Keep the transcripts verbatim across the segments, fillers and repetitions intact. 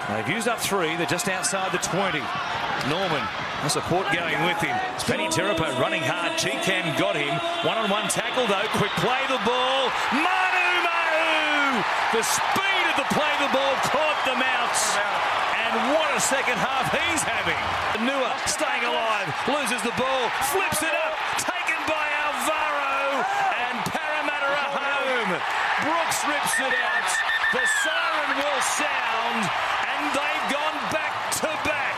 They've used up three. They're just outside the twenty. Norman, the support going with him. It's Penny Terapo running hard. G-Cam got him. One-on-one tackle, though. Quick play the ball. Manu Ma'u! The speed of the play the ball caught them out. And what a second half he's having. Nua staying alive. Loses the ball. Flips it up. Taken by Alvaro. And Parramatta are home. Brooks rips it out. The siren will sound. And they've gone back to back.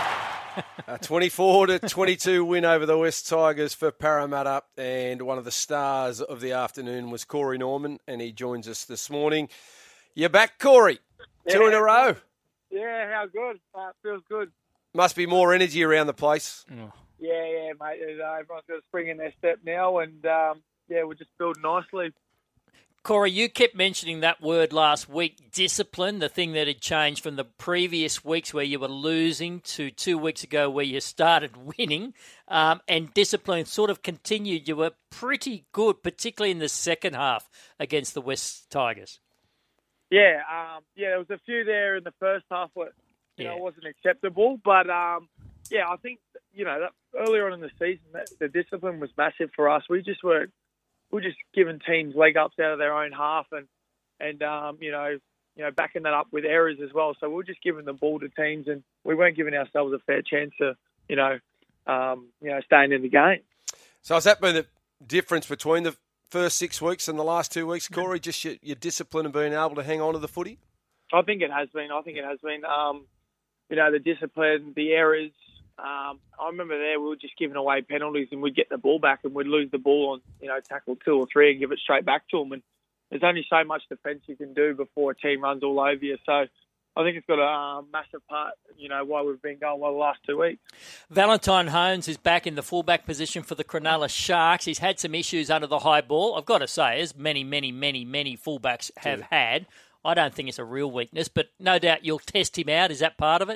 A twenty-four to twenty-two win over the West Tigers for Parramatta, and one of the stars of the afternoon was Corey Norman, and he joins us this morning. You're back, Corey. Yeah. Two in a row. Yeah, how good. Uh, feels good. Must be more energy around the place. Yeah, yeah, mate. Uh, everyone's got a spring in their step now, and um, yeah, we're just building nicely. Corey, you kept mentioning that word last week, discipline, the thing that had changed from the previous weeks where you were losing to two weeks ago where you started winning, um, and discipline sort of continued. You were pretty good, particularly in the second half against the West Tigers. Yeah, um, yeah, there was a few there in the first half where you Yeah. know wasn't acceptable, but um, yeah, I think you know that earlier on in the season, that, the discipline was massive for us. We just were. We're just giving teams leg ups out of their own half, and and um, you know, you know, backing that up with errors as well. So we're just giving the ball to teams, and we weren't giving ourselves a fair chance to, you know, um, you know, staying in the game. So has that been the difference between the first six weeks and the last two weeks, Corey? Just your, your discipline and being able to hang on to the footy? I think it has been. I think it has been. Um, you know, the discipline, the errors. Um, I remember there we were just giving away penalties, and we'd get the ball back and we'd lose the ball on, you know, tackle two or three and give it straight back to them. And there's only so much defence you can do before a team runs all over you. So I think it's got a uh, massive part, you know, why we've been going well the last two weeks. Valentine Holmes is back in the fullback position for the Cronulla Sharks. He's had some issues under the high ball. I've got to say, as many, many, many, many fullbacks have Yeah. had, I don't think it's a real weakness, but no doubt you'll test him out. Is that part of it?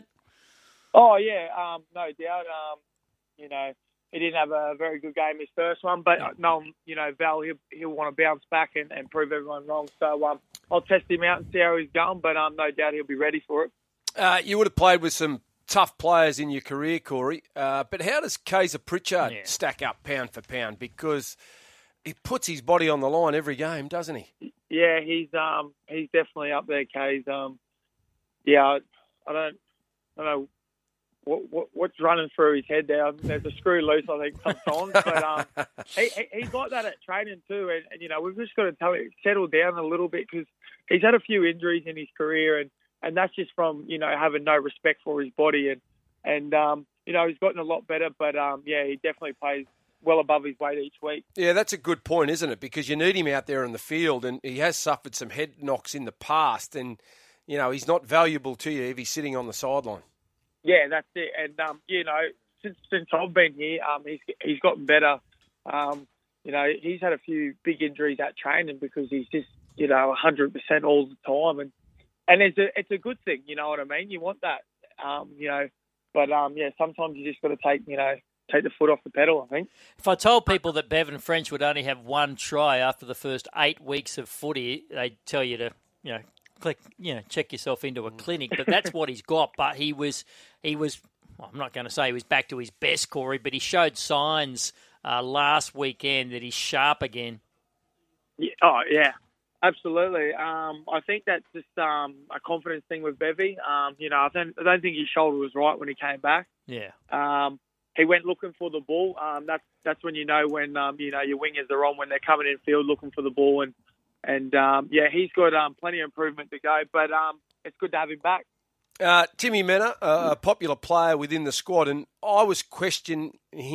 Oh, yeah, um, no doubt. Um, you know, he didn't have a very good game his first one, but uh, no, you know, Val, he'll, he'll want to bounce back and, and prove everyone wrong. So um, I'll test him out and see how he's going, but um, no doubt he'll be ready for it. Uh, you would have played with some tough players in your career, Corey, uh, but how does Kaiser Pritchard Yeah. stack up pound for pound? Because he puts his body on the line every game, doesn't he? Yeah, he's um, he's definitely up there, Kay's. Um, yeah, I, I don't, I don't know. What, what, what's running through his head there? There's a screw loose, I think, sometimes. But um, he, he, he's like that at training too. And, and, you know, we've just got to tell him, settle down a little bit, because he's had a few injuries in his career. And, and that's just from, you know, having no respect for his body. And, and um, you know, he's gotten a lot better. But, um, yeah, he definitely plays well above his weight each week. Yeah, that's a good point, isn't it? Because you need him out there in the field, and he has suffered some head knocks in the past. And, you know, he's not valuable to you if he's sitting on the sideline. Yeah, that's it. And, um, you know, since since I've been here, um, he's he's gotten better. Um, you know, he's had a few big injuries at training because he's just, you know, one hundred percent all the time. And and it's a, it's a good thing, you know what I mean? You want that, um, you know. But, um, yeah, sometimes you just got to take, you know, take the foot off the pedal, I think. If I told people that Bevan French would only have one try after the first eight weeks of footy, they'd tell you to, you know, click, you know, check yourself into a clinic. But that's what he's got. But he was, he was. Well, I'm not going to say he was back to his best, Corey, but he showed signs uh, last weekend that he's sharp again. Yeah, oh yeah, absolutely. Um, I think that's just um, a confidence thing with Bevy. Um, you know, I don't, I don't think his shoulder was right when he came back. Yeah. Um, he went looking for the ball. Um, that's that's when you know when um, you know your wingers are on, when they're coming in field looking for the ball. And and um, yeah, he's got um, plenty of improvement to go. But um, it's good to have him back. Uh, Timmy Mena, uh, a popular player within the squad, and I was questioning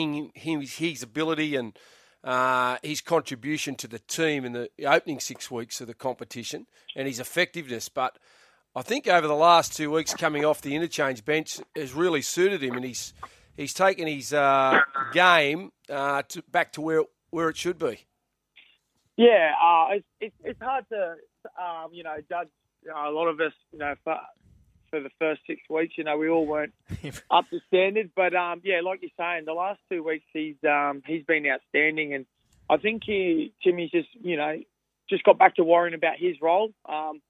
his, his ability and uh, his contribution to the team in the opening six weeks of the competition and his effectiveness. But I think over the last two weeks coming off the interchange bench has really suited him, and he's he's taken his uh, game uh, to, back to where where it should be. Yeah, uh, it's, it's it's hard to um, you know judge. You know, a lot of us, you know, for, for the first six weeks, you know, we all weren't up to standard. But um, yeah, like you're saying, the last two weeks he's um, he's been outstanding, and I think he Timmy's just you know just got back to worrying about his role. Um,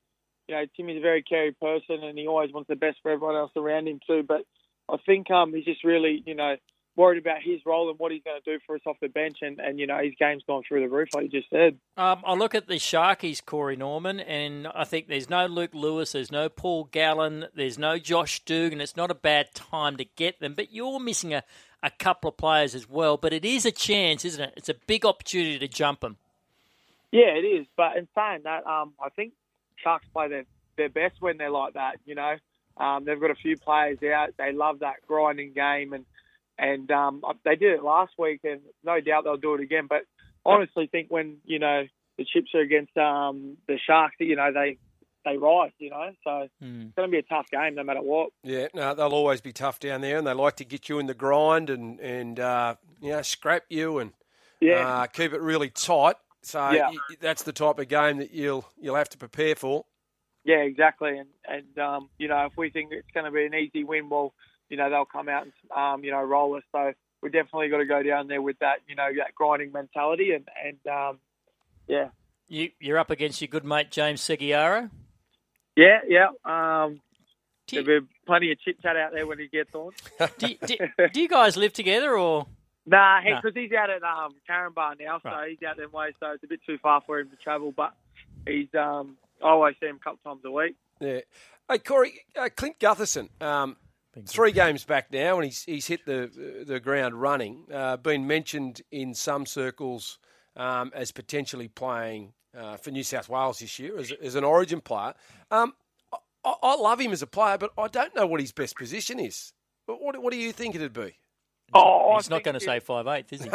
you know, Timmy's a very caring person, and he always wants the best for everyone else around him too. But I think um, he's just really, you know, worried about his role and what he's going to do for us off the bench, and, and you know, his game's gone through the roof, like you just said. Um, I look at the Sharkies, Corey Norman, and I think there's no Luke Lewis, there's no Paul Gallen, there's no Josh Dugan. It's not a bad time to get them, but you're missing a, a couple of players as well. But it is a chance, isn't it? It's a big opportunity to jump them. Yeah, it is. But in saying that, um, I think Sharks play their, their best when they're like that, you know. Um, they've got a few players out. They love that grinding game, and And um, they did it last week, and no doubt they'll do it again. But I honestly think when, you know, the chips are against um, the Sharks, you know, they they rise, you know. So mm. it's going to be a tough game no matter what. Yeah, no, they'll always be tough down there, and they like to get you in the grind and, and uh, you know, scrap you and yeah. uh, keep it really tight. So yeah. y- that's the type of game that you'll you'll have to prepare for. Yeah, exactly. And, and um, you know, if we think it's going to be an easy win, well, you know, they'll come out and, um, you know, roll us. So we definitely got to go down there with that, you know, that grinding mentality. And, and um, yeah. You, you're up against your good mate, James Seguiaro? Yeah, yeah. Um, you, there'll be plenty of chit-chat out there when he gets on. do, do, do you guys live together or...? Nah, because nah. he's out at um, Carinbar now, so right. he's out that way, so it's a bit too far for him to travel. But he's, um, I always see him a couple times a week. Yeah. Hey, Corey, uh, Clint Gutherson, um, three games back now, and he's he's hit the the ground running. Uh, been mentioned in some circles um, as potentially playing uh, for New South Wales this year as, as an Origin player. Um, I, I love him as a player, but I don't know what his best position is. What what, what do you think it'd be? Oh, he's not going to say five eighth, is he?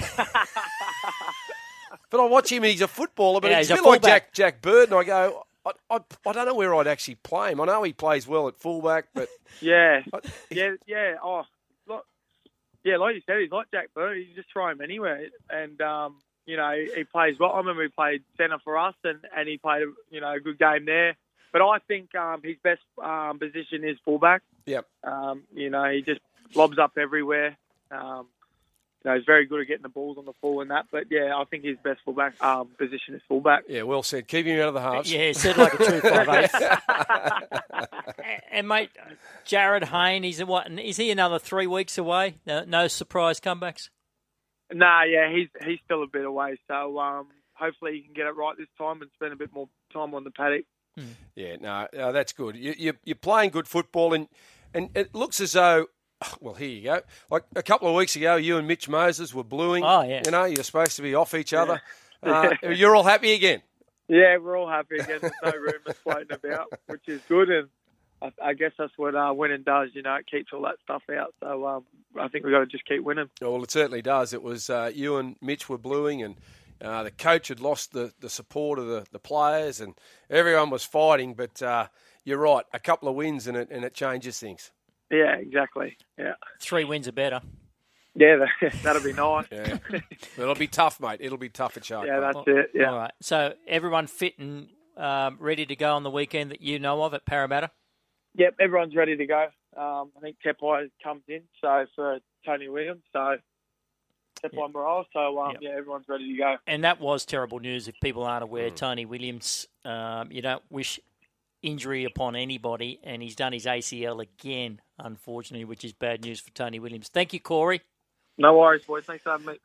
But I watch him and he's a footballer, but yeah, he's a bit like Jack, Jack Bird, and I go, I, I, I don't know where I'd actually play him. I know he plays well at fullback, but... yeah, I, yeah, yeah. Oh, like, yeah, like you said, he's like Jack Bird. You just throw him anywhere. And, um, you know, he, he plays well. I remember he played centre for us, and, and he played, you know, a good game there. But I think um, his best um, position is fullback. Yep. Um, you know, he just lobs up everywhere. Um, you know, he's very good at getting the balls on the full and that. But, yeah, I think his best fullback um, position is fullback. Yeah, well said. Keep him out of the halves. Yeah, said like a true five eight. And, mate, Jared Hayne, he's what? Is he another three weeks away? No, no surprise comebacks? Nah, yeah, he's he's still a bit away. So um, hopefully he can get it right this time and spend a bit more time on the paddock. Hmm. Yeah, no, no, that's good. You, you, you're playing good football, and, and it looks as though... Well, here you go. Like a couple of weeks ago, you and Mitch Moses were bluing. Oh, yeah. You know, you're supposed to be off each other. Yeah. Uh, you're all happy again? Yeah, we're all happy again. There's no rumours floating about, which is good. And I, I guess that's what uh, winning does, you know, it keeps all that stuff out. So um, I think we've got to just keep winning. Oh, well, it certainly does. It was uh, you and Mitch were bluing, and uh, the coach had lost the, the support of the, the players, and everyone was fighting. But uh, you're right, a couple of wins and it, and it changes things. Yeah, exactly. Yeah, three wins are better. Yeah, that'll be nice. Yeah. It'll be tough, mate. It'll be tough at Shark. Yeah, that's well, it. Yeah. All right. So everyone fit and um, ready to go on the weekend that you know of at Parramatta? Yep, everyone's ready to go. Um, I think Tepai comes in, so for Tony Williams, so Tepai yep. Morale. So um, yep. yeah, everyone's ready to go. And that was terrible news. If people aren't aware, mm. Tony Williams, um, you don't wish injury upon anybody, and he's done his A C L again, unfortunately, which is bad news for Tony Williams. Thank you, Corey. No worries, boys. Thanks for having me.